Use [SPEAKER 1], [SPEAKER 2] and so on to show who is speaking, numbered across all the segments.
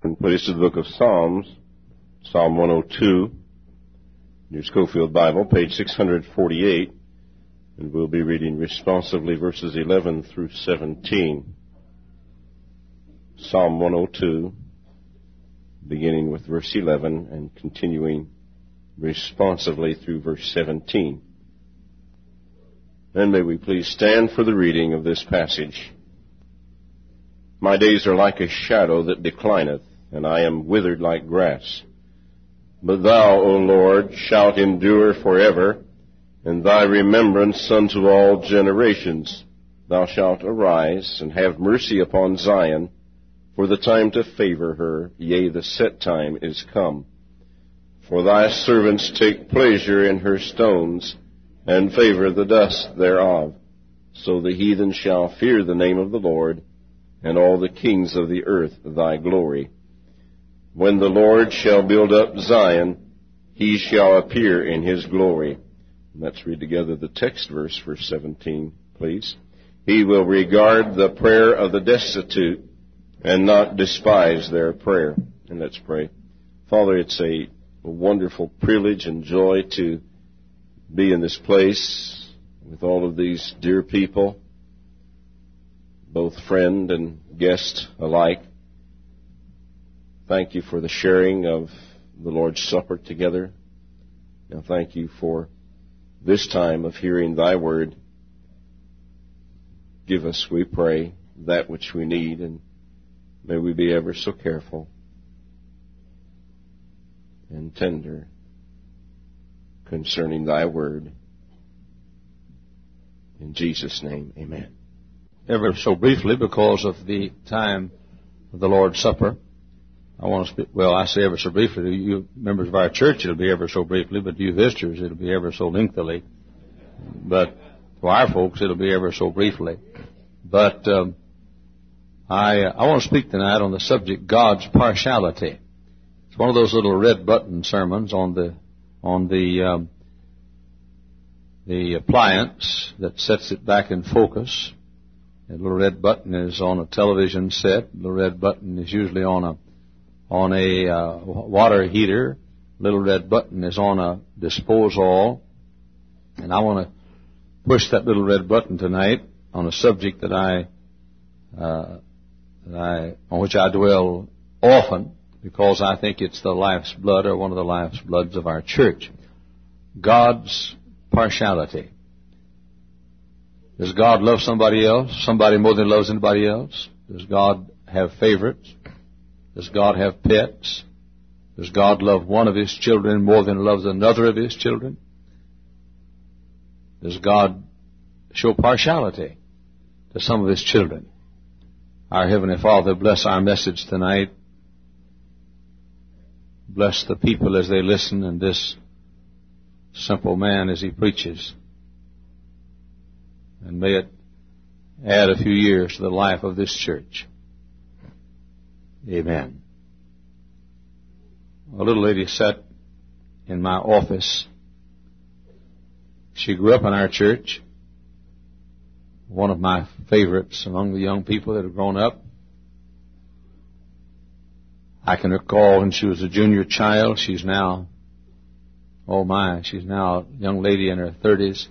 [SPEAKER 1] And please to the book of Psalms, Psalm 102, your Schofield Bible, page 648, and we'll be reading responsively verses 11 through 17. Psalm 102, beginning with verse 11 and continuing responsively through verse 17. And may we please stand for the reading of this passage. My days are like a shadow that declineth, and I am withered like grass. But thou, O Lord, shalt endure forever, and thy remembrance unto all generations. Thou shalt arise, and have mercy upon Zion, for the time to favor her, yea, the set time is come. For thy servants take pleasure in her stones, and favor the dust thereof. So the heathen shall fear the name of the Lord, and all the kings of the earth thy glory. When the Lord shall build up Zion, he shall appear in his glory. Let's read together the text verse, verse 17, please. He will regard the prayer of the destitute and not despise their prayer. And let's pray. Father, it's a wonderful privilege and joy to be in this place with all of these dear people, both friend and guest alike. Thank you for the sharing of the Lord's Supper together. Now thank you for this time of hearing thy word. Give us, we pray, that which we need, and may we be ever so careful and tender concerning thy word. In Jesus' name, amen.
[SPEAKER 2] Ever so briefly, because of the time of the Lord's Supper, I want to speak, well, I say ever so briefly. To you members of our church, it'll be ever so briefly, but to you visitors, it'll be ever so lengthily. But to our folks, it'll be ever so briefly. But I want to speak tonight on the subject, God's partiality. It's one of those little red button sermons on the appliance that sets it back in focus. The little red button is on a television set. The little red button is usually on a water heater. Little red button is on a disposal. And I want to push that little red button tonight on a subject on which I dwell often, because I think it's the life's blood, or one of the life's bloods of our church. God's partiality. Does God love somebody else? Somebody more than loves anybody else? Does God have favorites? Does God have pets? Does God love one of his children more than loves another of his children? Does God show partiality to some of his children? Our Heavenly Father, bless our message tonight. Bless the people as they listen, and this simple man as he preaches. And may it add a few years to the life of this church. Amen. A little lady sat in my office. She grew up in our church. One of my favorites among the young people that have grown up. I can recall when she was a junior child. She's now a young lady in her 30s.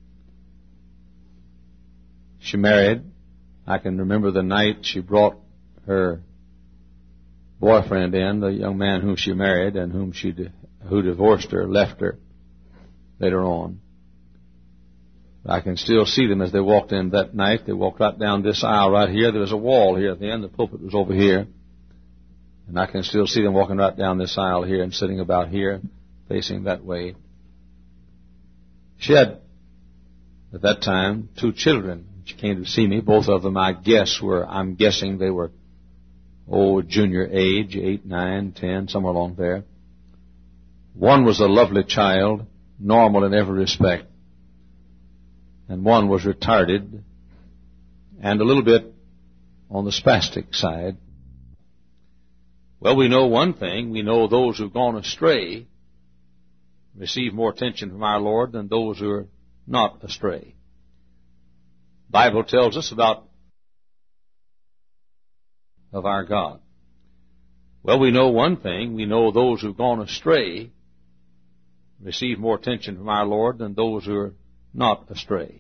[SPEAKER 2] She married. I can remember the night she brought her boyfriend in, the young man whom she married and who divorced her, left her later on. I can still see them as they walked in that night. They walked right down this aisle right here. There was a wall here at the end. The pulpit was over here. And I can still see them walking right down this aisle here and sitting about here, facing that way. She had, at that time, 2 children. She came to see me. Both of them, I'm guessing they were, junior age, 8, 9, 10, somewhere along there. One was a lovely child, normal in every respect. And one was retarded and a little bit on the spastic side. Well, we know one thing. We know those who've gone astray receive more attention from our Lord than those who are not astray. The Bible tells us of our God. Well, we know one thing. We know those who've gone astray receive more attention from our Lord than those who are not astray.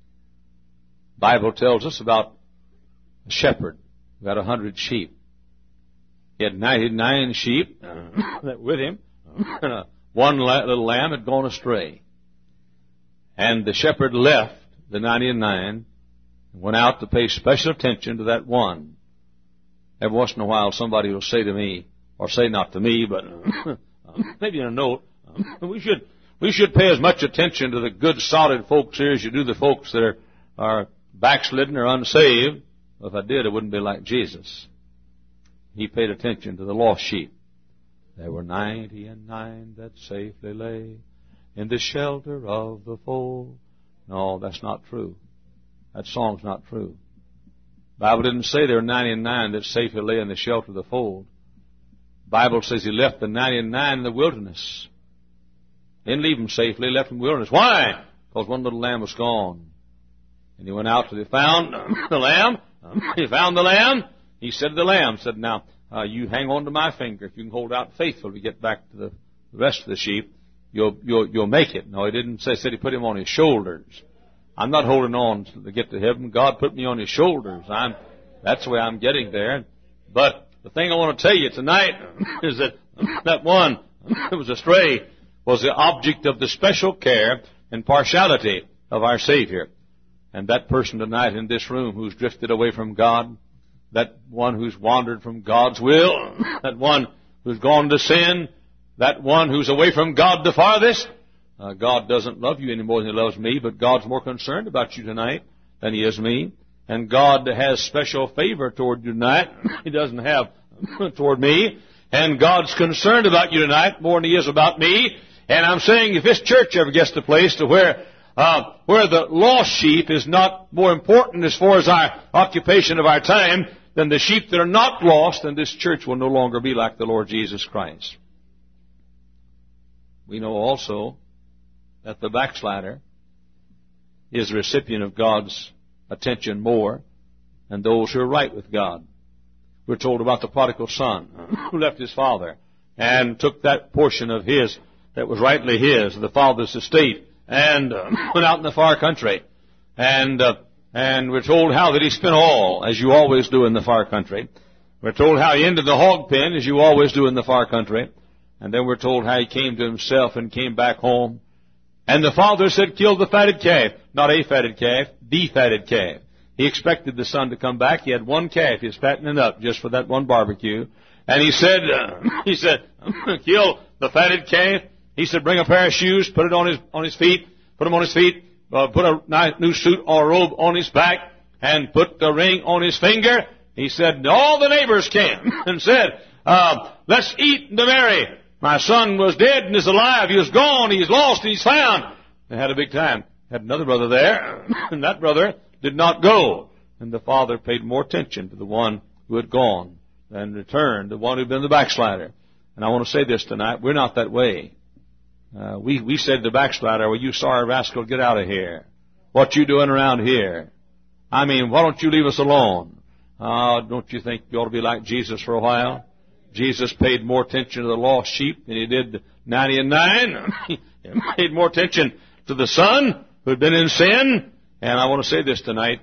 [SPEAKER 2] The Bible tells us about a shepherd who had 100 sheep. He had 99 sheep that with him, and one little lamb had gone astray. And the shepherd left the 99 and went out to pay special attention to that one. Every once in a while somebody will say to me, or say not to me, but maybe in a note, we should pay as much attention to the good, solid folks here as you do the folks that are backslidden or unsaved. If I did, it wouldn't be like Jesus. He paid attention to the lost sheep. There were 99 that safely lay in the shelter of the fold. No, that's not true. That song's not true. The Bible didn't say there were 99 that safely lay in the shelter of the fold. The Bible says he left the 99 in the wilderness. Didn't leave them safely, left them in the wilderness. Why? Because one little lamb was gone. And he went out till he found the lamb. He found the lamb. He said to the lamb, said, now, you hang on to my finger. If you can hold out faithful to get back to the rest of the sheep, you'll make it. No, he didn't say, said he put him on his shoulders. I'm not holding on to get to heaven. God put me on his shoulders. That's the way I'm getting there. But the thing I want to tell you tonight is that one who was astray was the object of the special care and partiality of our Savior. And that person tonight in this room who's drifted away from God, that one who's wandered from God's will, that one who's gone to sin, that one who's away from God the farthest, God doesn't love you any more than He loves me, but God's more concerned about you tonight than He is me. And God has special favor toward you tonight. He doesn't have toward me. And God's concerned about you tonight more than He is about me. And I'm saying if this church ever gets to a place to where the lost sheep is not more important as far as our occupation of our time than the sheep that are not lost, then this church will no longer be like the Lord Jesus Christ. We know also that the backslider is the recipient of God's attention more than those who are right with God. We're told about the prodigal son who left his father and took that portion of his that was rightly his, the father's estate, and went out in the far country. And we're told how that he spent all, as you always do in the far country. We're told how he ended the hog pen, as you always do in the far country. And then we're told how he came to himself and came back home. And the father said, kill the fatted calf. Not a fatted calf, the fatted calf. He expected the son to come back. He had one calf. He was fattening up just for that one barbecue. And he said, kill the fatted calf. He said, bring a pair of shoes, put it on his feet, put them on his feet, put a nice new suit or robe on his back, and put the ring on his finger. He said, all the neighbors came and said, let's eat and be merry. My son was dead and is alive. He was gone. He's lost and he's found. They had a big time. Had another brother there, and that brother did not go. And the father paid more attention to the one who had gone than returned, the one who had been the backslider. And I want to say this tonight. We're not that way. We said to the backslider, well, you sorry rascal, get out of here. What you doing around here? I mean, why don't you leave us alone? Don't you think you ought to be like Jesus for a while? Jesus paid more attention to the lost sheep than He did the 99. He paid more attention to the son who had been in sin. And I want to say this tonight.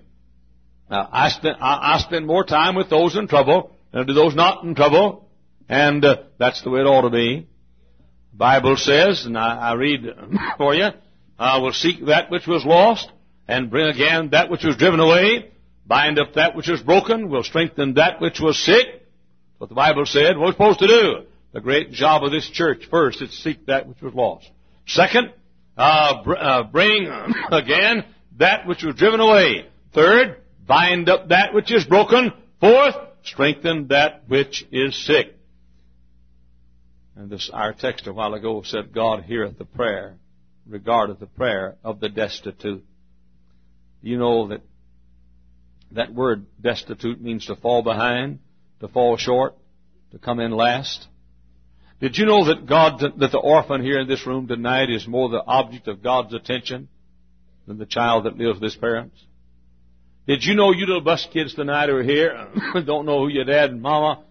[SPEAKER 2] I spend more time with those in trouble than do those not in trouble. And that's the way it ought to be. The Bible says, and I read for you, I will seek that which was lost and bring again that which was driven away, bind up that which was broken, will strengthen that which was sick. What the Bible said, what we're supposed to do. The great job of this church, first, is to seek that which was lost. Second, bring again that which was driven away. Third, bind up that which is broken. Fourth, strengthen that which is sick. And our text a while ago said, God heareth the prayer, regardeth the prayer of the destitute. You know that word destitute means to fall behind, to fall short, to come in last. Did you know that that the orphan here in this room tonight is more the object of God's attention than the child that lives with his parents? Did you know you little bus kids tonight who are here don't know who your dad and mama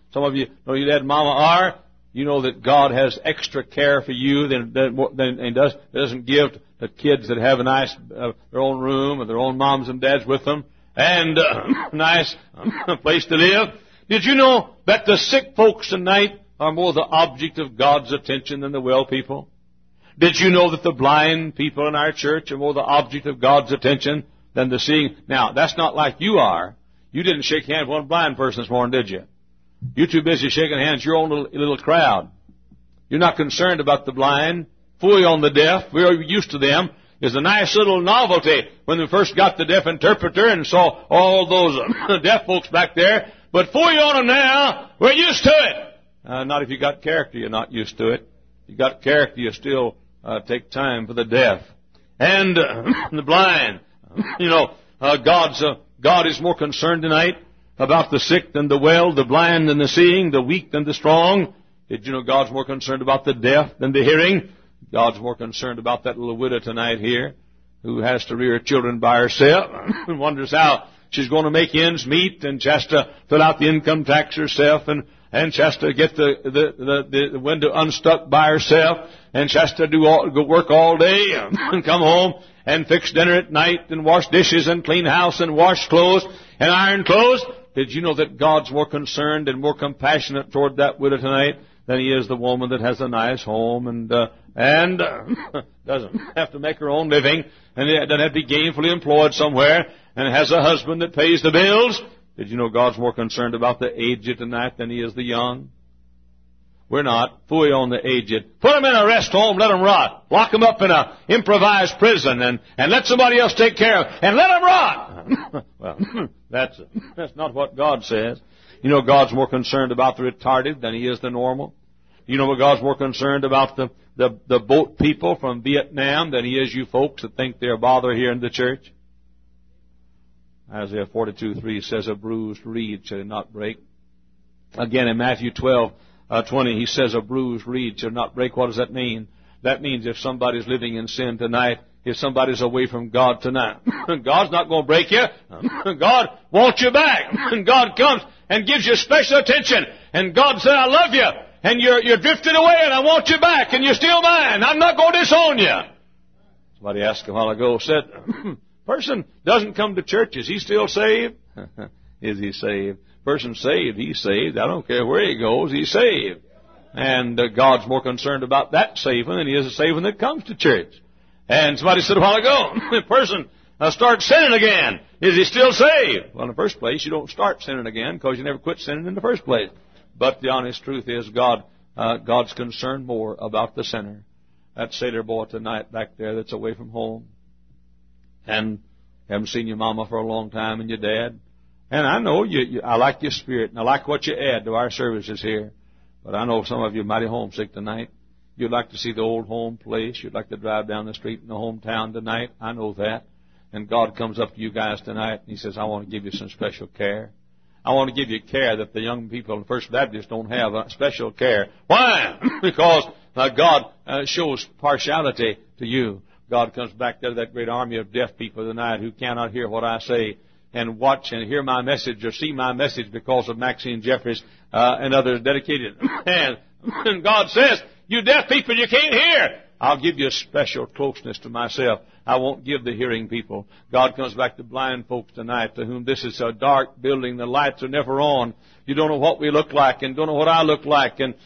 [SPEAKER 2] Some of you know your dad and mama are. You know that God has extra care for you than doesn't give to kids that have a nice their own room or their own moms and dads with them and nice place to live. Did you know that the sick folks tonight are more the object of God's attention than the well people? Did you know that the blind people in our church are more the object of God's attention than the seeing? Now, that's not like you are. You didn't shake hands with one blind person this morning, did you? You're too busy shaking hands with your own little crowd. You're not concerned about the blind. Fully on the deaf, we're used to them. It's a nice little novelty when we first got the deaf interpreter and saw all those deaf folks back there. But fully on them now, we're used to it. Not if you got character, you're not used to it. You got character, you still take time for the deaf and the blind. You know, God is more concerned tonight about the sick than the well, the blind than the seeing, the weak than the strong. Did you know God's more concerned about the deaf than the hearing? God's more concerned about that little widow tonight here who has to rear children by herself and wonders how she's going to make ends meet, and she has to fill out the income tax herself, and she has to get the window unstuck by herself, and she has to go work all day and come home and fix dinner at night and wash dishes and clean house and wash clothes and iron clothes. Did you know that God's more concerned and more compassionate toward that widow tonight than He is the woman that has a nice home and doesn't have to make her own living and doesn't have to be gainfully employed somewhere and has a husband that pays the bills? Did you know God's more concerned about the aged tonight than He is the young? We're not. Fully on the aged. Put them in a rest home, let them rot. Lock them up in an improvised prison and let somebody else take care of them and let them rot. Well, that's not what God says. You know God's more concerned about the retarded than He is the normal. You know God's more concerned about the boat people from Vietnam than He is you folks that think they're a bother here in the church. Isaiah 42:3 says, a bruised reed shall not break. Again, in Matthew 12:20, He says, a bruised reed shall not break. What does that mean? That means if somebody's living in sin tonight, if somebody's away from God tonight, God's not going to break you. God wants you back. And God comes and gives you special attention. And God said, I love you. And you're drifted away and I want you back. And you're still mine. I'm not going to disown you. Somebody asked a while ago, said, person doesn't come to church. Is he still saved? Is he saved? Person saved, he's saved. I don't care where he goes, he's saved. And God's more concerned about that saving than He is the saving that comes to church. And somebody said a while ago, the person starts sinning again. Is he still saved? Well, in the first place, you don't start sinning again because you never quit sinning in the first place. But the honest truth is God's concerned more about the sinner. That sailor boy tonight back there that's away from home and haven't seen your mama for a long time and your dad. And I know I like your spirit and I like what you add to our services here. But I know some of you are mighty homesick tonight. You'd like to see the old home place. You'd like to drive down the street in the hometown tonight. I know that. And God comes up to you guys tonight and He says, I want to give you some special care. I want to give you care that the young people in First Baptist don't have, special care. Why? Because God shows partiality to you. God comes back there to that great army of deaf people tonight who cannot hear what I say and watch and hear my message or see my message because of Maxine Jeffries and others dedicated. And God says, you deaf people, you can't hear. I'll give you a special closeness to myself. I won't give the hearing people. God comes back to blind folks tonight to whom this is a dark building. The lights are never on. You don't know what we look like and don't know what I look like and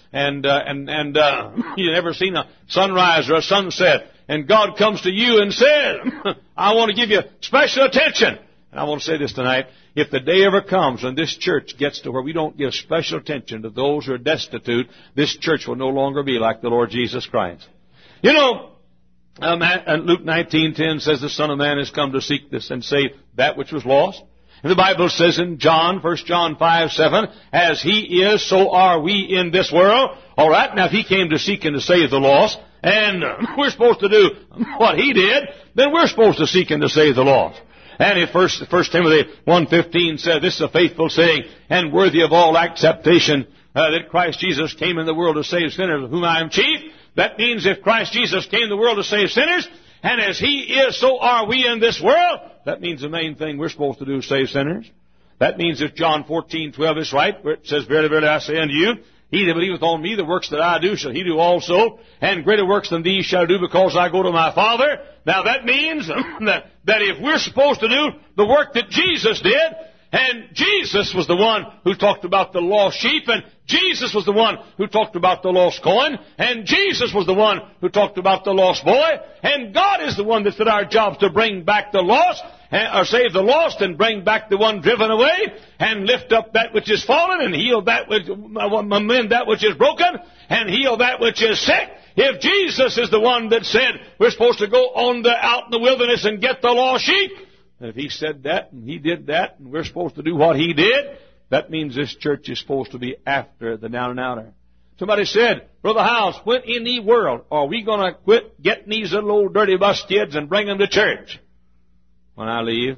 [SPEAKER 2] you never seen a sunrise or a sunset. And God comes to you and says, I want to give you special attention. And I want to say this tonight. If the day ever comes when this church gets to where we don't give special attention to those who are destitute, this church will no longer be like the Lord Jesus Christ. You know, Luke 19:10 says the Son of Man has come to seek this and save that which was lost. And the Bible says in 1 John 5:7, as He is, so are we in this world. All right, now if He came to seek and to save the lost, and we're supposed to do what He did, then we're supposed to seek and to save the lost. And in 1 Timothy 1:15 said, this is a faithful saying and worthy of all acceptation, that Christ Jesus came in the world to save sinners, of whom I am chief. That means if Christ Jesus came in the world to save sinners, and as He is, so are we in this world, that means the main thing we're supposed to do is save sinners.
[SPEAKER 3] That means if John 14:12 is right, where it says, Verily, verily, I say unto you, he that believeth on me, the works that I do shall he do also, and greater works than these shall do, because I go to my Father. Now that means that if we're supposed to do the work that Jesus did, and Jesus was the one who talked about the lost sheep, and Jesus was the one who talked about the lost coin, and Jesus was the one who talked about the lost boy, and God is the one that said our job's to bring back the lost, or save the lost, and bring back the one driven away, and lift up that which is fallen, and heal that which, mend that which is broken, and heal that which is sick. If Jesus is the one that said we're supposed to go out in the wilderness and get the lost sheep, and if he said that, and he did that, and we're supposed to do what he did, that means this church is supposed to be after the down and outer. Somebody said, Brother Howes, when in the world are we going to quit getting these little old dirty bus kids and bring them to church? When I leave.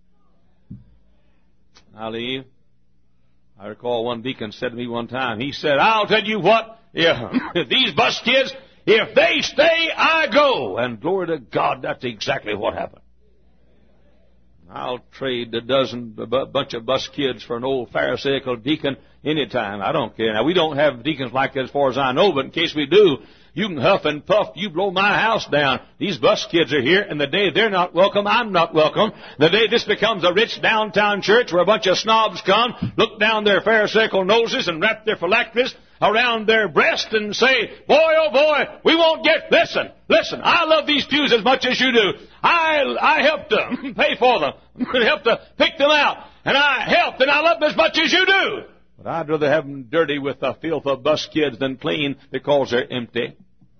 [SPEAKER 3] I recall one deacon said to me one time, he said, I'll tell you what, if these bus kids, if they stay, I go. And glory to God, that's exactly what happened. I'll trade a bunch of bus kids for an old Pharisaical deacon anytime. I don't care. Now, we don't have deacons like that as far as I know, but in case we do, you can huff and puff. You blow my house down. These bus kids are here, and the day they're not welcome, I'm not welcome. The day this becomes a rich downtown church where a bunch of snobs come, look down their Pharisaical noses and wrap their phylacteries around their breast and say, boy, oh boy, we won't get, listen, I love these pews as much as you do. I helped to pay for them, helped to pick them out, and I helped, and I love them as much as you do. But I'd rather have them dirty with the filth of bus kids than clean because they're empty.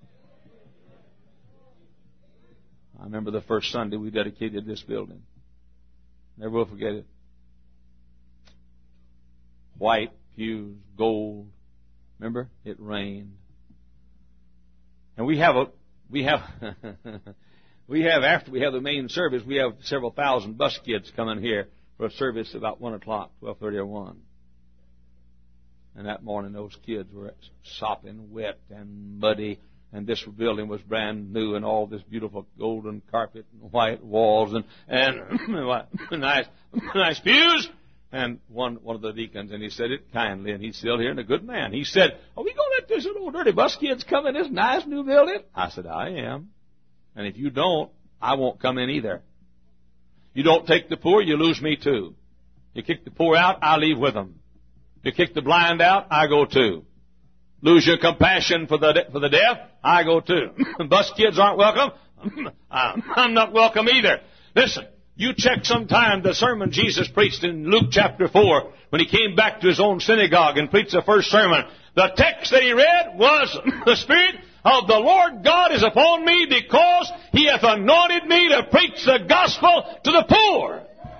[SPEAKER 3] I remember the first Sunday we dedicated this building. Never will forget it. White pews, gold. Remember? It rained. And after we have the main service, we have several thousand bus kids coming here for a service about 1 o'clock, 12:30 or 1. And that morning those kids were sopping wet and muddy, and this building was brand new, and all this beautiful golden carpet and white walls and nice pews. And one of the deacons, and he said it kindly, and he's still here and a good man. He said, are we going to let these little dirty bus kids come in this nice new building? I said, I am. And if you don't, I won't come in either. You don't take the poor, you lose me too. You kick the poor out, I leave with them. You kick the blind out, I go too. Lose your compassion for the deaf, I go too. Bus kids aren't welcome, I'm not welcome either. Listen. You check sometime the sermon Jesus preached in Luke chapter 4 when he came back to his own synagogue and preached the first sermon. The text that he read was, the Spirit of the Lord God is upon me because he hath anointed me to preach the gospel to the poor.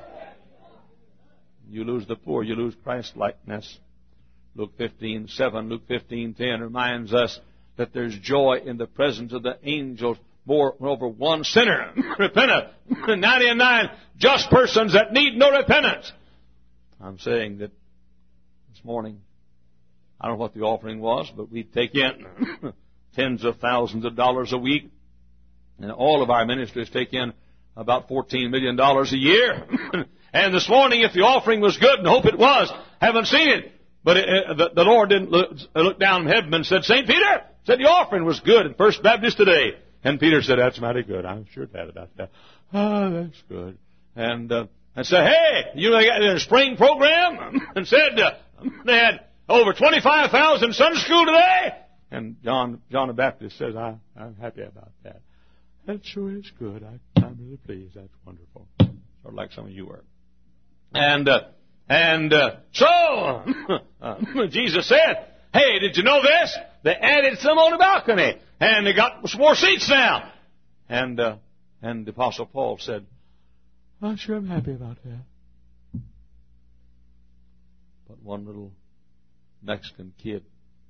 [SPEAKER 3] You lose the poor, you lose Christ-likeness. Luke 15:7, Luke 15:10 reminds us that there's joy in the presence of the angels. Moreover, one sinner repenteth, 99 just persons that need no repentance. I'm saying that this morning, I don't know what the offering was, but we take in tens of thousands of dollars a week, and all of our ministries take in about $14 million a year. And this morning, if the offering was good, and I hope it was, haven't seen it, but the Lord didn't look down from heaven and said, St. Peter said the offering was good at First Baptist today. And Peter said, that's mighty good. I'm sure glad about that. Oh, that's good. And said, hey, you know, they got a spring program? And said, they had over 25,000 Sunday school today. And John the Baptist says, I'm happy about that. That sure is good. I'm really pleased. That's wonderful. Sort of like some of you were. So, Jesus said, hey, did you know this? They added some on the balcony. And they got some more seats now. And the Apostle Paul said, I'm sure I'm happy about that. But one little Mexican kid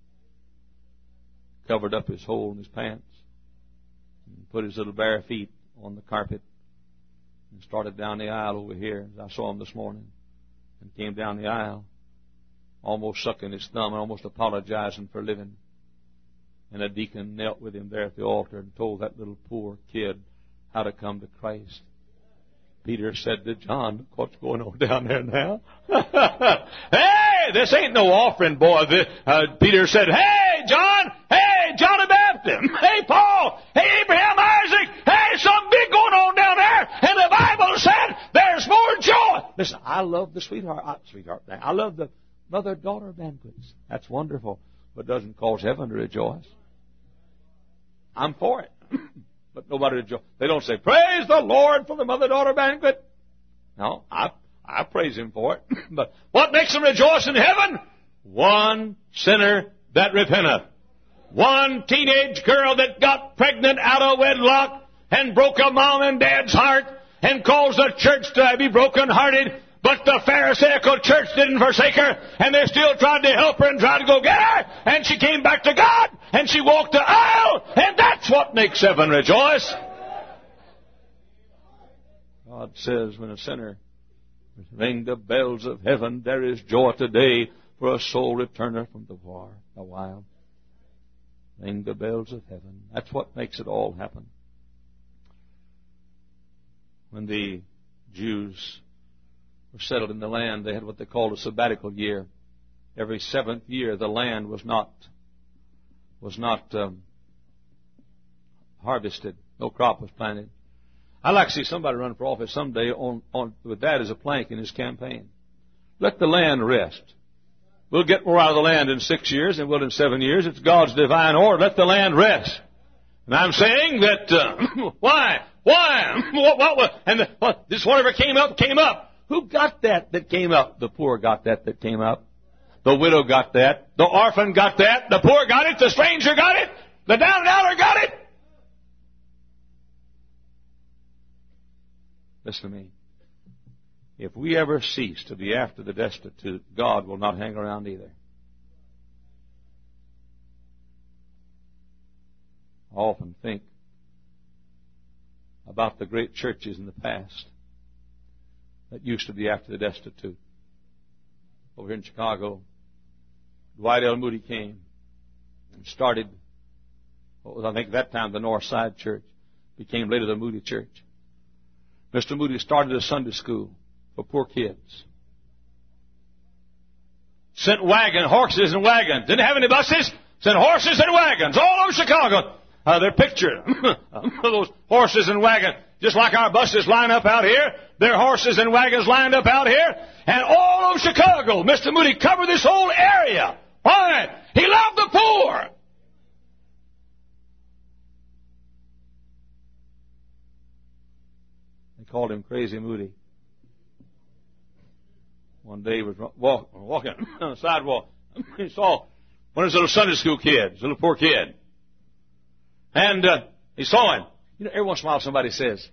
[SPEAKER 3] covered up his hole in his pants and put his little bare feet on the carpet and started down the aisle over here. I saw him this morning and came down the aisle, almost sucking his thumb and almost apologizing for living. And a deacon knelt with him there at the altar and told that little poor kid how to come to Christ. Peter said to John, "Look what's going on down there now." "Hey, this ain't no offering, boy." Peter said, "Hey, John. Hey, John the Baptist. Hey, Paul. Hey, Abraham, Isaac. Hey, something big going on down there. And the Bible said there's more joy." Listen, I love the sweetheart thing. I love the mother-daughter banquets. That's wonderful. But it doesn't cause heaven to rejoice. I'm for it. But nobody rejoices. They don't say, "Praise the Lord for the mother-daughter banquet." No, I praise Him for it. But what makes them rejoice in heaven? One sinner that repenteth. One teenage girl that got pregnant out of wedlock and broke a mom and dad's heart and caused the church to be broken-hearted. But the Pharisaical church didn't forsake her, and they still tried to help her and tried to go get her, and she came back to God, and she walked the aisle, and that's what makes heaven rejoice. God says, when a sinner ring the bells of heaven, there is joy today for a soul returner from the wild. Ring the bells of heaven. That's what makes it all happen. When the Jews were settled in the land, they had what they called a sabbatical year. Every 7th year, the land was not harvested. No crop was planted. I'd like to see somebody run for office someday with that as a plank in his campaign. Let the land rest. We'll get more out of the land in 6 years than we'll in 7 years. It's God's divine order. Let the land rest. And I'm saying that, why? This whatever came up. Who got that came up? The poor got that came up. The widow got that. The orphan got that. The poor got it. The stranger got it. The down and outer got it. Listen to me. If we ever cease to be after the destitute, God will not hang around either. I often think about the great churches in the past that used to be after the destitute. Over here in Chicago, Dwight L. Moody came and started what was, I think, at that time the North Side Church, became later the Moody Church. Mr. Moody started a Sunday school for poor kids. Sent horses and wagons. Didn't have any buses. Sent horses and wagons all over Chicago. They're pictured. Those horses and wagons. Just like our buses line up out here, their horses and wagons lined up out here. And all over Chicago, Mr. Moody covered this whole area. Why? He loved the poor. They called him Crazy Moody. One day he was walking on the sidewalk. He saw one of his little Sunday school kids, a little poor kid. And he saw him. You know, every once in a while somebody says,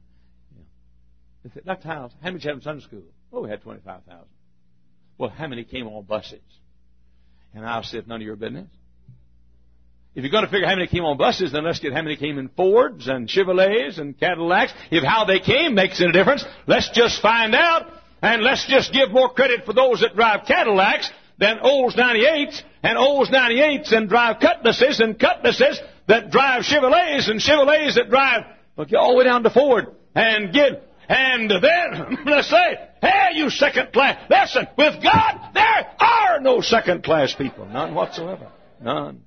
[SPEAKER 3] "Dr. Howes, how many did you have in Sunday school?" "Oh, we had 25,000. "Well, how many came on buses?" And I said, "None of your business. If you're going to figure how many came on buses, then let's get how many came in Fords and Chevrolets and Cadillacs. If how they came makes any difference, let's just find out, and let's just give more credit for those that drive Cadillacs than Olds 98s, and Olds 98s and drive Cutlasses, and Cutlasses that drive Chevrolets, and Chevrolets that drive all the way down to Ford, and then let's say, hey, you second class. Listen, with God, there are no second class people. None whatsoever. None.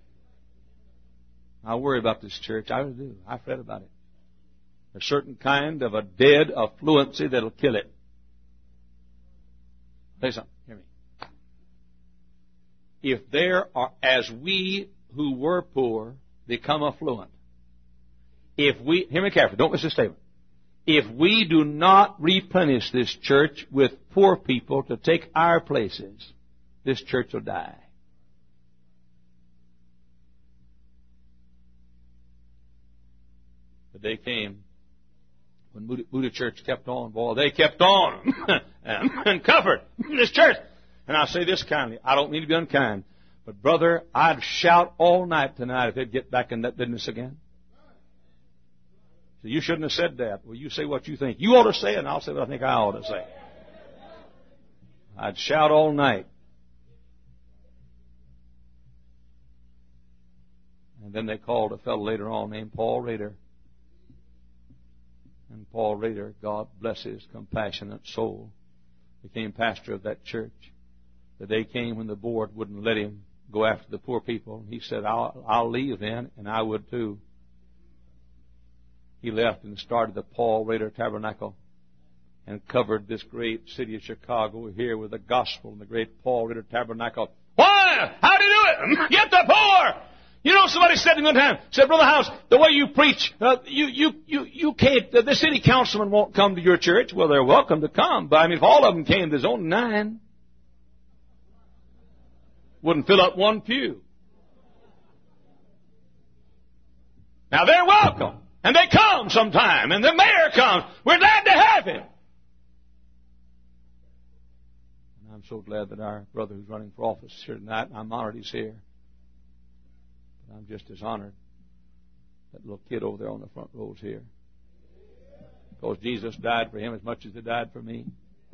[SPEAKER 3] I worry about this church. I really do. I fret about it. There's a certain kind of a dead affluency that'll kill it. Say something. Hear me. If there are, as we who were poor become affluent, hear me carefully, don't miss this statement. If we do not replenish this church with poor people to take our places, this church will die. The day came when Moody Church kept on. Boy, they kept on and covered this church. And I say this kindly. I don't mean to be unkind. But, brother, I'd shout all night tonight if they'd get back in that business again. So you shouldn't have said that. Well, you say what you think. You ought to say it, and I'll say what I think I ought to say. I'd shout all night. And then they called a fellow later on named Paul Rader. And Paul Rader, God bless his compassionate soul, became pastor of that church. The day came when the board wouldn't let him go after the poor people. He said, I'll leave then, and I would too. He left and started the Paul Rader Tabernacle and covered this great city of Chicago here with the gospel in the great Paul Rader Tabernacle. Why? How do you do it? Get the poor! You know, somebody said to me one time, said, Brother House, the way you preach, you can't, the city councilman won't come to your church. Well, they're welcome to come, but I mean, if all of them came, there's only 9. Wouldn't fill up one pew. Now, they're welcome, and they come sometime, and the mayor comes. We're glad to have him. And I'm so glad that our brother who's running for office here tonight, I'm honored he's here. I'm just as honored that little kid over there on the front row is here. Because Jesus died for him as much as he died for me.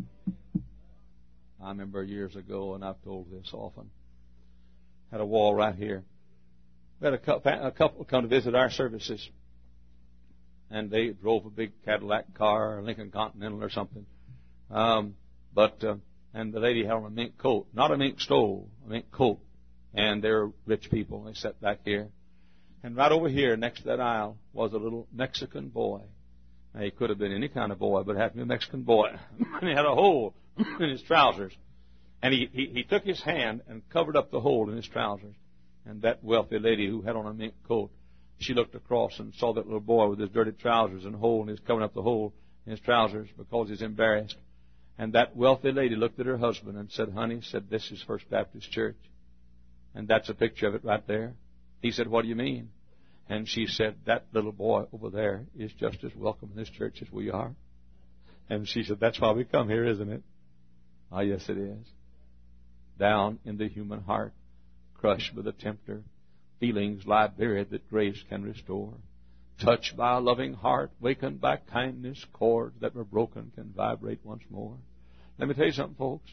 [SPEAKER 3] I remember years ago, and I've told this often, had a wall right here. We had a couple come to visit our services. And they drove a big Cadillac car, or Lincoln Continental or something. And the lady had on a mink coat. Not a mink stole, a mink coat. And they were rich people. They sat back here. And right over here, next to that aisle, was a little Mexican boy. Now, he could have been any kind of boy, but it happened to be a Mexican boy. And he had a hole in his trousers. And he took his hand and covered up the hole in his trousers. And that wealthy lady who had on a mink coat, she looked across and saw that little boy with his dirty trousers and hole, and he's covering up the hole in his trousers because he's embarrassed. And that wealthy lady looked at her husband and said, honey, said, this is First Baptist Church. And that's a picture of it right there. He said, what do you mean? And she said, that little boy over there is just as welcome in this church as we are. And she said, that's why we come here, isn't it? Ah, yes, it is. Down in the human heart, crushed by the tempter, feelings lie buried that grace can restore. Touched by a loving heart, wakened by kindness, chords that were broken can vibrate once more. Let me tell you something, folks.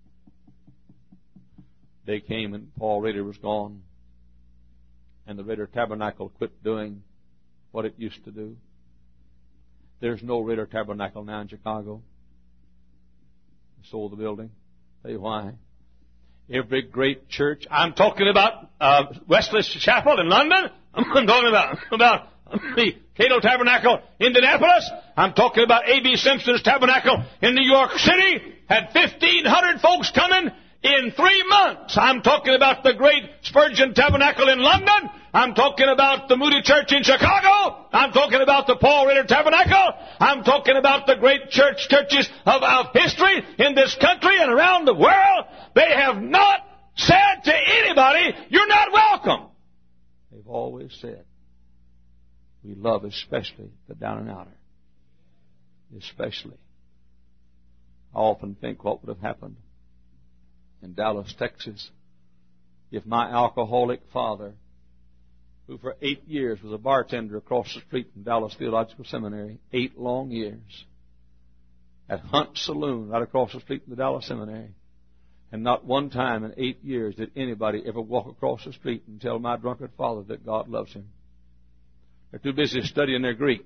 [SPEAKER 3] Day came and Paul Rader was gone, and the Rader Tabernacle quit doing what it used to do. There's no Rader Tabernacle now in Chicago. They sold the building. Tell you why. Every great church. I'm talking about Wesley Chapel in London. I'm talking about the Cato Tabernacle in Indianapolis. I'm talking about A.B. Simpson's Tabernacle in New York City. Had 1,500 folks coming in 3 months. I'm talking about the great Spurgeon Tabernacle in London. I'm talking about the Moody Church in Chicago. I'm talking about the Paul Rader Tabernacle. I'm talking about the great churches of history in this country and around the world. They have not said to anybody, you're not welcome. They've always said, we love especially the down and outer. Especially. I often think what would have happened in Dallas, Texas, if my alcoholic father, who for 8 years was a bartender across the street from Dallas Theological Seminary, 8 long years, at Hunt Saloon right across the street from the Dallas Seminary, and not one time in 8 years did anybody ever walk across the street and tell my drunkard father that God loves him. They're too busy studying their Greek.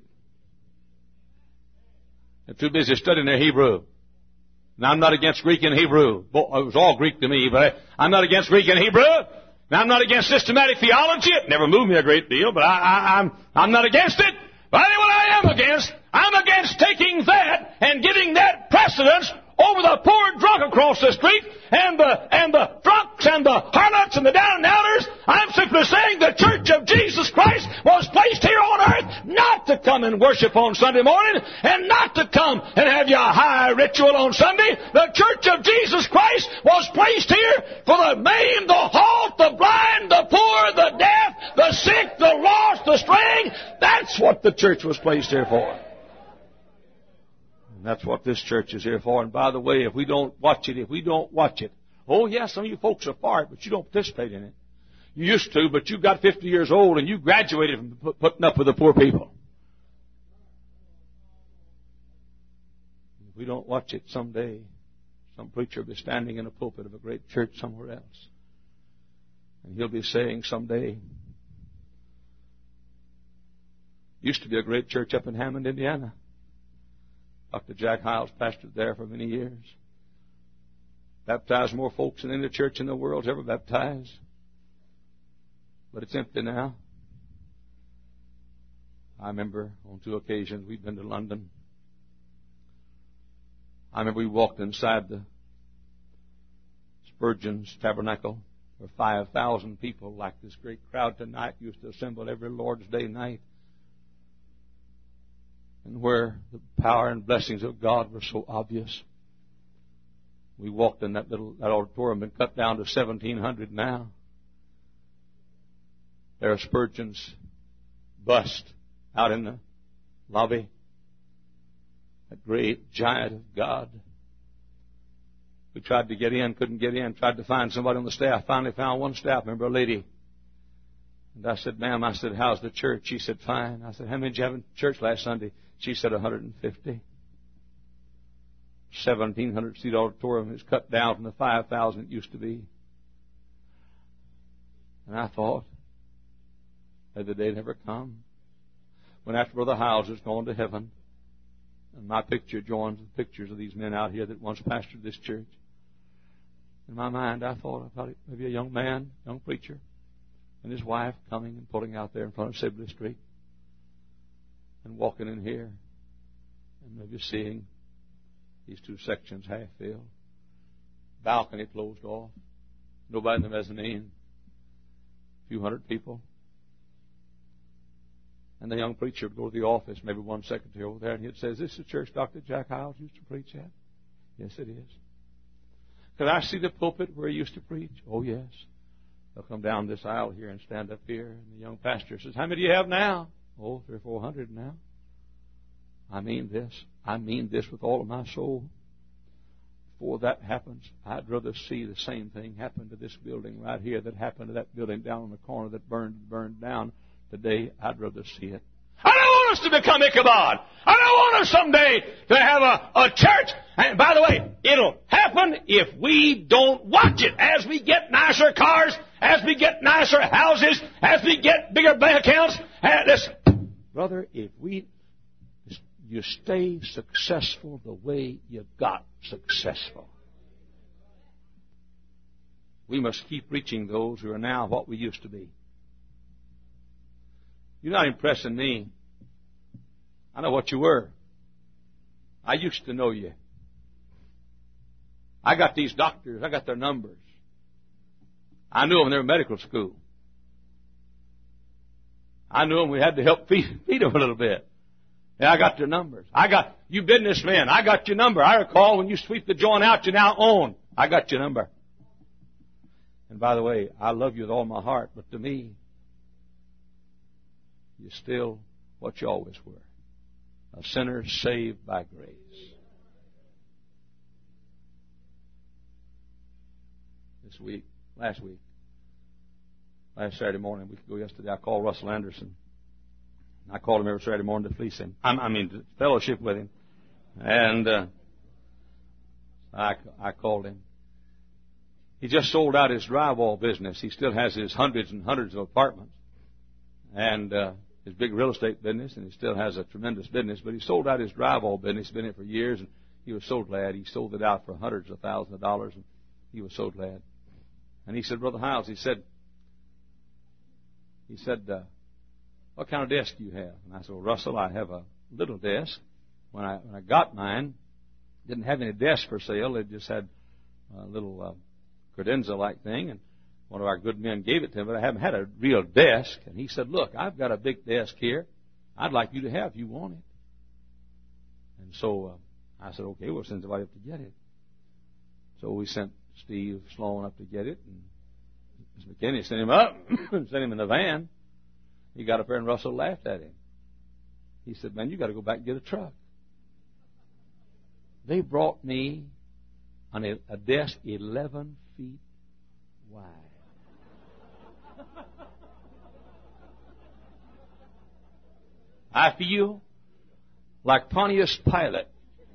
[SPEAKER 3] They're too busy studying their Hebrew. Now, I'm not against Greek and Hebrew. It was all Greek to me, but I'm not against Greek and Hebrew. Now, I'm not against systematic theology. It never moved me a great deal, but I'm not against it. But I know what I am against. I'm against taking that and giving that precedence over the poor drunk across the street and the drunks and the harlots and the down and outers. I'm simply saying the Church of Jesus Christ was placed here on earth not to come and worship on Sunday morning and not to come and have your high ritual on Sunday. The Church of Jesus Christ was placed here for the maimed, the halt, the blind, the poor, the deaf, the sick, the lost, the straying. That's what the church was placed here for. And that's what this church is here for. And by the way, if we don't watch it, oh yes, some of you folks are for it, but you don't participate in it. You used to, but you got 50 years old and you graduated from putting up with the poor people. If we don't watch it someday, some preacher will be standing in a pulpit of a great church somewhere else. And he'll be saying someday, used to be a great church up in Hammond, Indiana. Dr. Jack Hiles pastored there for many years. Baptized more folks than any church in the world's ever baptized. But it's empty now. I remember on 2 occasions we'd been to London. I remember we walked inside the Spurgeon's Tabernacle, where 5,000 people, like this great crowd tonight, used to assemble every Lord's Day night, and where the power and blessings of God were so obvious. We walked in that auditorium, been cut down to 1,700 now. There's Spurgeon's bust out in the lobby. That great giant of God. We tried to get in, couldn't get in, tried to find somebody on the staff. Finally found one staff member, a lady. And I said, ma'am, I said, how's the church? She said, fine. I said, how many did you have in church last Sunday? She said, 150. 1,700-seat auditorium is cut down from the 5,000 it used to be. And I thought, had the day never come when after Brother Hiles has gone to heaven, and my picture joins the pictures of these men out here that once pastored this church. In my mind, I thought maybe a young man, young preacher, and his wife coming and pulling out there in front of Sibley Street and walking in here and maybe seeing these 2 sections half filled, balcony closed off, nobody in the mezzanine, a few hundred people. And the young preacher would go to the office, maybe one secretary over there, and he'd say, is this the church Dr. Jack Hiles used to preach at? Yes, it is. Could I see the pulpit where he used to preach? Oh, yes. They'll come down this aisle here and stand up here, and the young pastor says, how many do you have now? Oh, 300 or 400 now. I mean this. I mean this with all of my soul. Before that happens, I'd rather see the same thing happen to this building right here that happened to that building down on the corner that burned down. Today, I'd rather see it. I don't want us to become Ichabod. I don't want us someday to have a church. And by the way, it'll happen if we don't watch it. As we get nicer cars, as we get nicer houses, as we get bigger bank accounts. Listen, brother, if you stay successful the way you got successful. We must keep reaching those who are now what we used to be. You're not impressing me. I know what you were. I used to know you. I got these doctors. I got their numbers. I knew them when they were in medical school. I knew them. We had to help feed them a little bit. Yeah, I got their numbers. I got you businessmen. I got your number. I recall when you sweep the joint out, you now own. I got your number. And by the way, I love you with all my heart, but to me, you're still what you always were. A sinner saved by grace. Last Saturday morning, a week ago yesterday, I called Russell Anderson. I called him every Saturday morning to fleece him. To fellowship with him. And I called him. He just sold out his drywall business. He still has his hundreds and hundreds of apartments. And his big real estate business, and he still has a tremendous business, but he sold out his drywall business. He's been in it for years, and he was so glad. He sold it out for hundreds of thousands of dollars, and he was so glad. And he said, Brother Hiles, he said, what kind of desk do you have? And I said, well, Russell, I have a little desk. When I got mine, didn't have any desk for sale. It just had a little credenza-like thing, and one of our good men gave it to him, but I haven't had a real desk. And he said, look, I've got a big desk here. I'd like you to have if you want it. And so I said, okay, we'll send somebody up to get it. So we sent Steve Sloan up to get it, and Mr. McKinney sent him up and sent him in the van. He got up there and Russell laughed at him. He said, man, you got to go back and get a truck. They brought me on a desk 11 feet wide. I feel like Pontius Pilate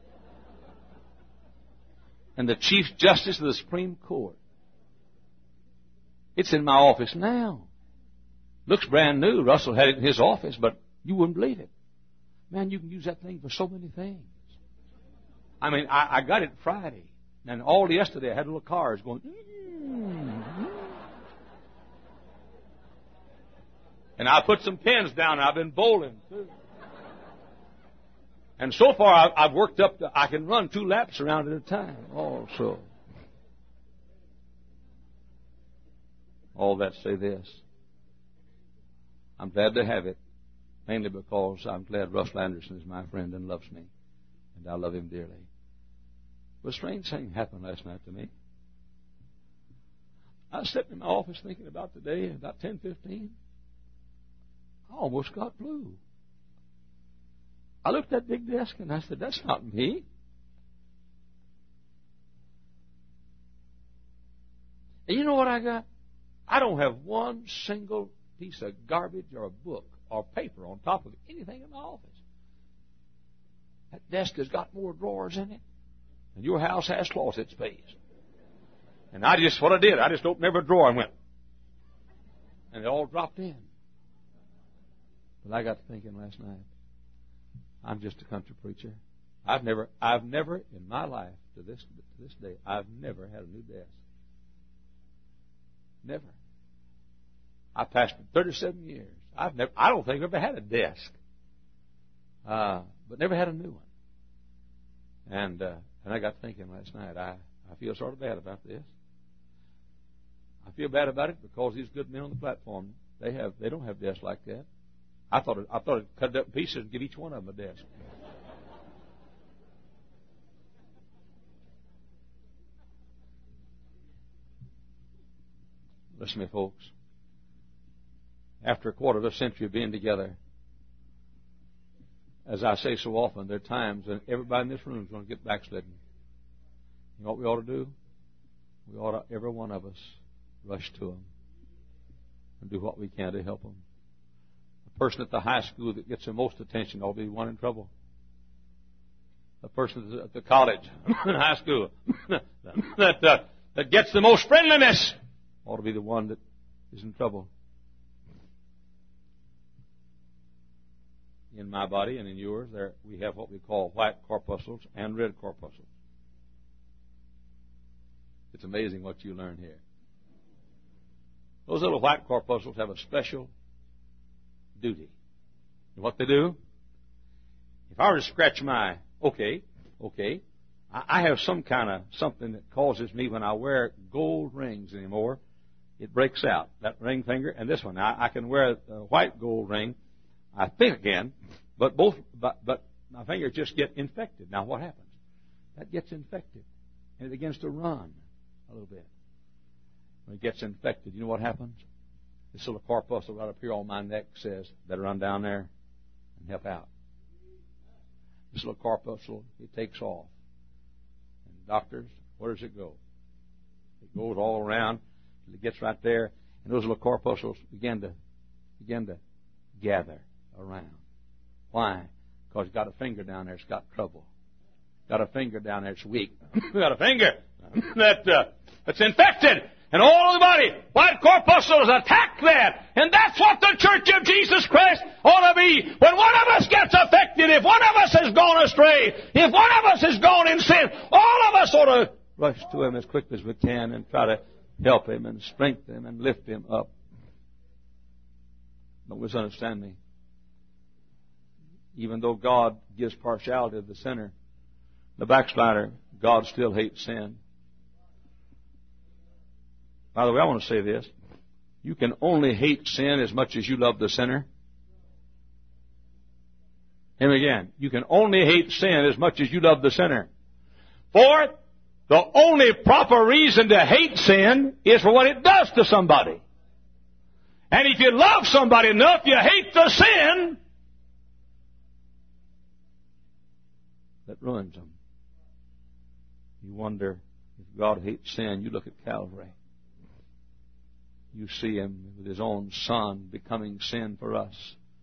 [SPEAKER 3] and the Chief Justice of the Supreme Court. It's in my office now. Looks brand new. Russell had it in his office, but you wouldn't believe it. Man, you can use that thing for so many things. I mean, I got it Friday. And all yesterday I had little cars going. And I put some pins down, and I've been bowling, too. And so far, I've worked up to, I can run 2 laps around at a time also. All that say this. I'm glad to have it, mainly because I'm glad Russell Anderson is my friend and loves me, and I love him dearly. But a strange thing happened last night to me. I was sitting in my office thinking about the day, about 10:15. I almost got blue. I looked at that big desk and I said, that's not me. And you know what I got? I don't have one single piece of garbage or a book or paper on top of anything in my office. That desk has got more drawers in it than your house has closet space. And what I did, I just opened every drawer and went. And it all dropped in. But I got to thinking last night, I'm just a country preacher. I've never in my life to this day, I've never had a new desk. Never. I pastored 37 years. I don't think I've ever had a desk. But never had a new one. And I got thinking last night, I feel sort of bad about this. I feel bad about it because these good men on the platform, they don't have desks like that. I thought I'd cut it up in pieces and give each one of them a desk. Listen to me, folks. After a quarter of a century of being together, as I say so often, there are times when everybody in this room is going to get backslidden. You know what we ought to do? We ought to, every one of us, rush to them and do what we can to help them. The person at the high school that gets the most attention ought to be the one in trouble. The person at the college and high school that gets the most friendliness ought to be the one that is in trouble. In my body and in yours, we have what we call white corpuscles and red corpuscles. It's amazing what you learn here. Those little white corpuscles have a special duty. And what they do? If I were to scratch I have some kind of something that causes me when I wear gold rings anymore, it breaks out. That ring finger and this one. I can wear a white gold ring, I think again, but my fingers just get infected. Now what happens? That gets infected and it begins to run a little bit. When it gets infected, you know what happens? This little corpuscle right up here on my neck says, better run down there and help out. This little corpuscle, it takes off. And doctors, where does it go? It goes all around till it gets right there, and those little corpuscles begin to gather around. Why? Because it's got a finger down there, it's got trouble. Got a finger down there, it's weak. Got a finger that's infected. And all of the body, white corpuscles attack that. And that's what the Church of Jesus Christ ought to be. When one of us gets affected, if one of us has gone astray, if one of us has gone in sin, all of us ought to rush to him as quickly as we can and try to help him and strengthen him and lift him up. Don't misunderstand me. Even though God gives partiality to the sinner, the backslider, God still hates sin. By the way, I want to say this. You can only hate sin as much as you love the sinner. And again, you can only hate sin as much as you love the sinner. For the only proper reason to hate sin is for what it does to somebody. And if you love somebody enough, you hate the sin that ruins them. You wonder if God hates sin. You look at Calvary. You see him with his own Son becoming sin for us.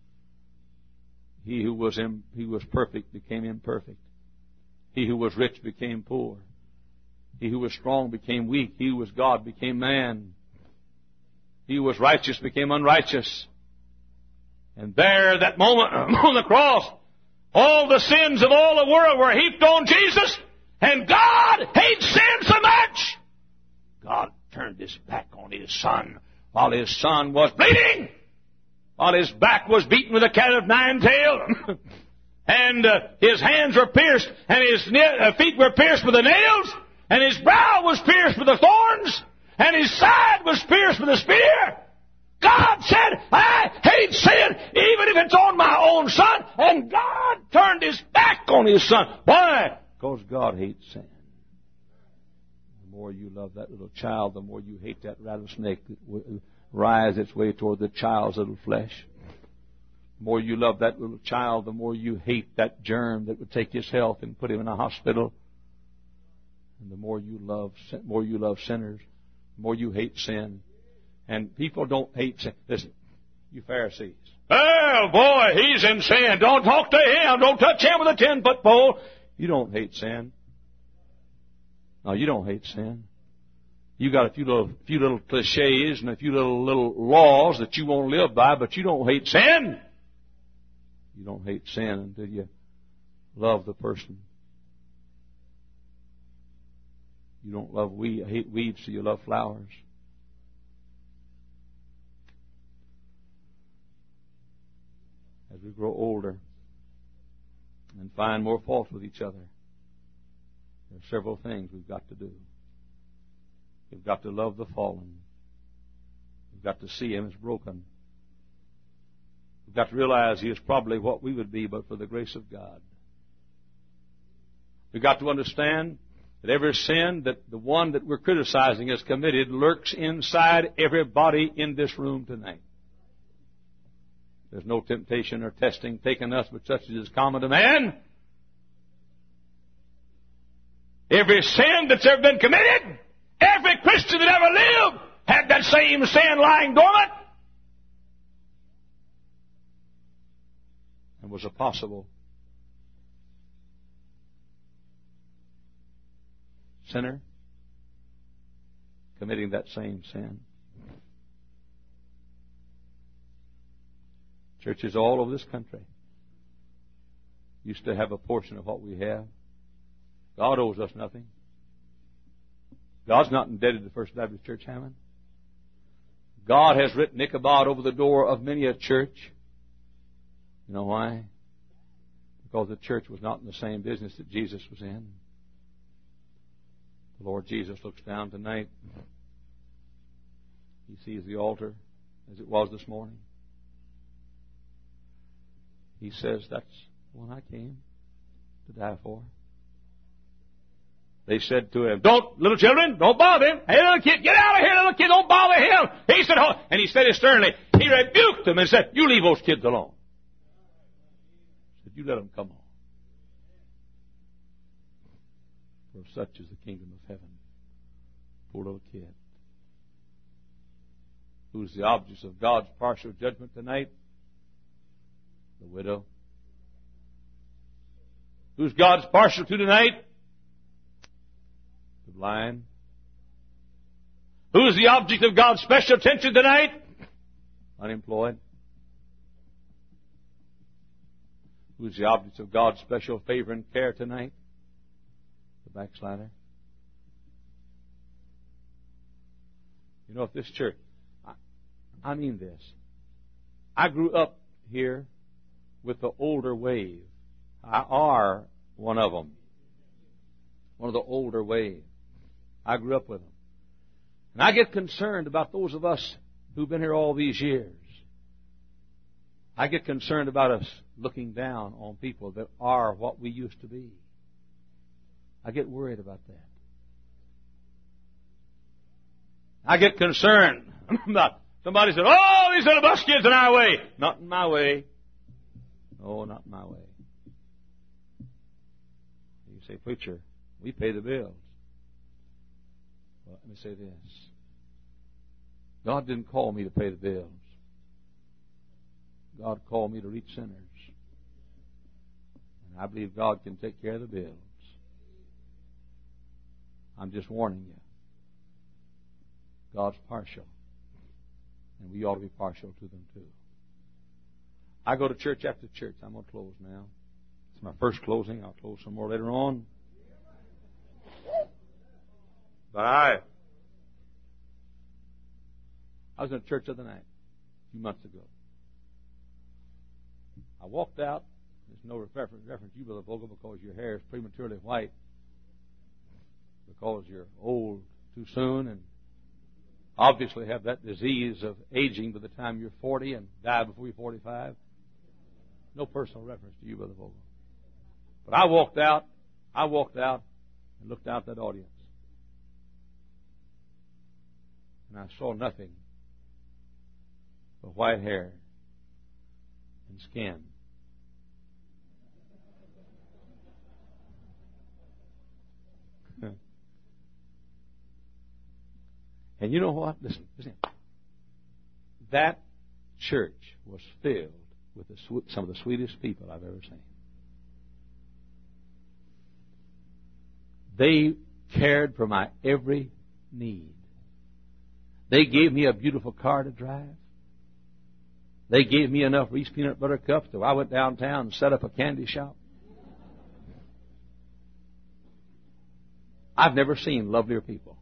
[SPEAKER 3] He who was perfect became imperfect. He who was rich became poor. He who was strong became weak. He who was God became man. He who was righteous became unrighteous. And there, that moment on the cross, all the sins of all the world were heaped on Jesus. And God hates sin so much, God turned His back on His Son while His Son was bleeding, while His back was beaten with a cat of nine tails, and His hands were pierced, and His feet were pierced with the nails, and His brow was pierced with the thorns, and His side was pierced with a spear. God said, I hate sin, even if it's on my own Son. And God turned His back on His Son. Why? Because God hates sin. The more you love that little child, the more you hate that rattlesnake that writhes its way toward the child's little flesh. The more you love that little child, the more you hate that germ that would take his health and put him in a hospital. And the more you love sinners, the more you hate sin. And people don't hate sin. Listen, you Pharisees. Oh, boy, he's in sin. Don't talk to him. Don't touch him with a 10-foot pole. You don't hate sin. No, you don't hate sin. You got a few little cliches and a few little laws that you won't live by, but you don't hate sin. You don't hate sin until you love the person. You don't hate weeds till you love flowers. As we grow older and find more fault with each other, there are several things we've got to do. We've got to love the fallen. We've got to see him as broken. We've got to realize he is probably what we would be but for the grace of God. We've got to understand that every sin that the one that we're criticizing has committed lurks inside everybody in this room tonight. There's no temptation or testing taken us but such as is common to man. Every sin that's ever been committed, every Christian that ever lived had that same sin lying dormant. And was a possible sinner committing that same sin. Churches all over this country used to have a portion of what we have. God owes us nothing. God's not indebted to the First Baptist Church, Hammond. God has written Ichabod over the door of many a church. You know why? Because the church was not in the same business that Jesus was in. The Lord Jesus looks down tonight. He sees the altar as it was this morning. He says, that's the one I came to die for. They said to him, don't, little children, don't bother him. Hey, little kid, get out of here, little kid, don't bother him. He said, oh, and he said it sternly. He rebuked them and said, you leave those kids alone. He said, you let them come on. For such is the kingdom of heaven. Poor little kid. Who's the object of God's partial judgment tonight? The widow. Who's God's partial to tonight? The blind. Who is the object of God's special attention tonight? Unemployed. Who is the object of God's special favor and care tonight? The backslider. You know, if this church, I mean this. I grew up here with the older wave. I are one of them. One of the older wave. I grew up with them. And I get concerned about those of us who've been here all these years. I get concerned about us looking down on people that are what we used to be. I get worried about that. I get concerned about somebody said, oh, these little bus kids in our way. Not in my way. No, not in my way. You say, preacher, we pay the bills. Well, let me say this. God didn't call me to pay the bills. God called me to reach sinners. And I believe God can take care of the bills. I'm just warning you. God's partial. And we ought to be partial to them too. I go to church after church. I'm going to close now. It's my first closing. I'll close some more later on. But I was in a church the other night, a few months ago. I walked out. There's no reference to you, Brother Vogel, because your hair is prematurely white, because you're old too soon and obviously have that disease of aging by the time you're 40 and die before you're 45. No personal reference to you, Brother Vogel. But I walked out and looked out that audience. And I saw nothing but white hair and skin. And you know what? Listen. That church was filled with some of the sweetest people I've ever seen. They cared for my every need. They gave me a beautiful car to drive. They gave me enough Reese peanut butter cups so I went downtown and set up a candy shop. I've never seen lovelier people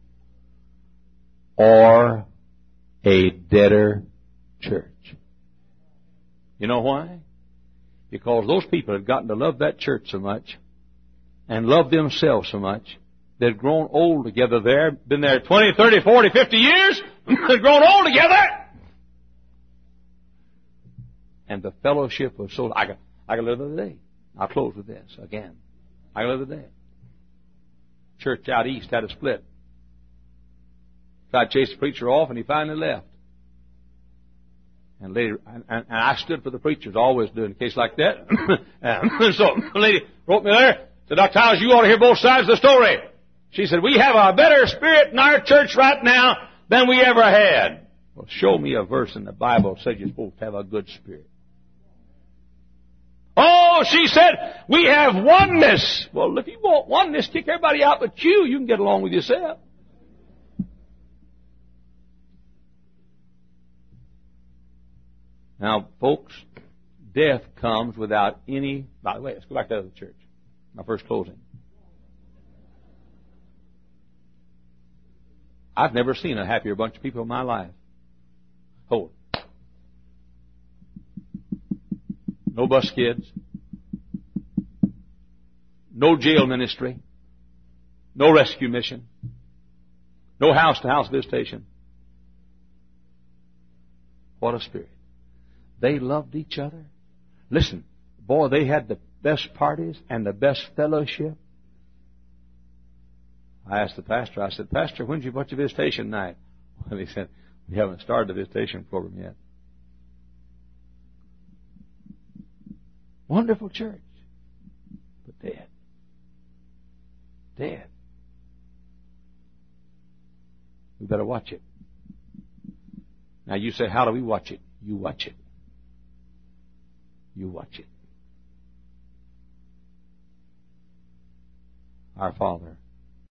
[SPEAKER 3] or a deader church. You know why? Because those people had gotten to love that church so much and love themselves so much. They'd grown old together there, been there 20, 30, 40, 50 years. They'd grown old together. And the fellowship was so... I can live the day. I'll close with this again. I can live the day. Church out east had a split. Tried to chase the preacher off, and he finally left. And later, and I stood for the preachers, always do in a case like that. So the lady wrote me there, said, Dr. Howes, you ought to hear both sides of the story. She said, we have a better spirit in our church right now than we ever had. Well, show me a verse in the Bible that says you're supposed to have a good spirit. Oh, she said, we have oneness. Well, if you want oneness, kick everybody out but you. You can get along with yourself. Now, folks, death comes without any... By the way, let's go back to the other church. My first closing. I've never seen a happier bunch of people in my life. Hold it. No bus kids. No jail ministry. No rescue mission. No house-to-house visitation. What a spirit. They loved each other. Listen, boy, they had the best parties and the best fellowship. I asked the pastor, I said, Pastor, when's your visitation night? Well, he said, we haven't started the visitation program yet. Wonderful church, but dead. Dead. We better watch it. Now you say, how do we watch it? You watch it. You watch it. Our Father,